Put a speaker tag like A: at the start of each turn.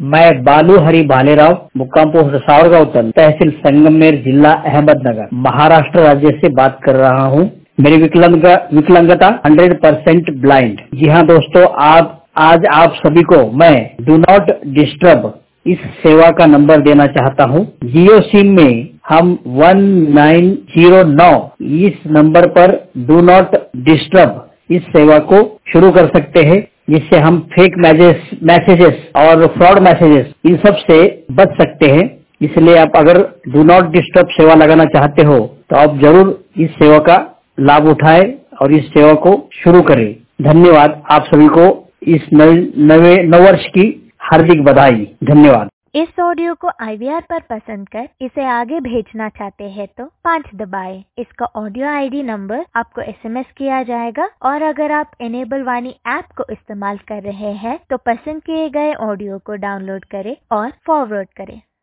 A: मैं बालू हरी भालेराव, मुक्काम पोस्ट सावरगांव, तहसील संगमनेर, जिला अहमदनगर, महाराष्ट्र राज्य से बात कर रहा हूँ। मेरी विकलांगता 100% ब्लाइंड। जी हाँ दोस्तों, आज आप सभी को मैं डू नॉट डिस्टर्ब इस सेवा का नंबर देना चाहता हूँ। जियो सिम में हम 1909 इस नंबर पर डू नॉट डिस्टर्ब इस सेवा को शुरू कर सकते हैं, जिससे हम फेक मैसेजेस और फ्रॉड मैसेजेस इन सब से बच सकते हैं। इसलिए आप अगर डू नॉट डिस्टर्ब सेवा लगाना चाहते हो तो आप जरूर इस सेवा का लाभ उठाएं और इस सेवा को शुरू करें। धन्यवाद। आप सभी को इस नवे नववर्ष की हार्दिक बधाई। धन्यवाद।
B: इस ऑडियो को IVR पर पसंद कर इसे आगे भेजना चाहते हैं तो 5 दबाएं। इसका ऑडियो ID नंबर आपको SMS किया जाएगा और अगर आप इनेबल वाणी ऐप को इस्तेमाल कर रहे हैं तो पसंद किए गए ऑडियो को डाउनलोड करें और फॉरवर्ड करें।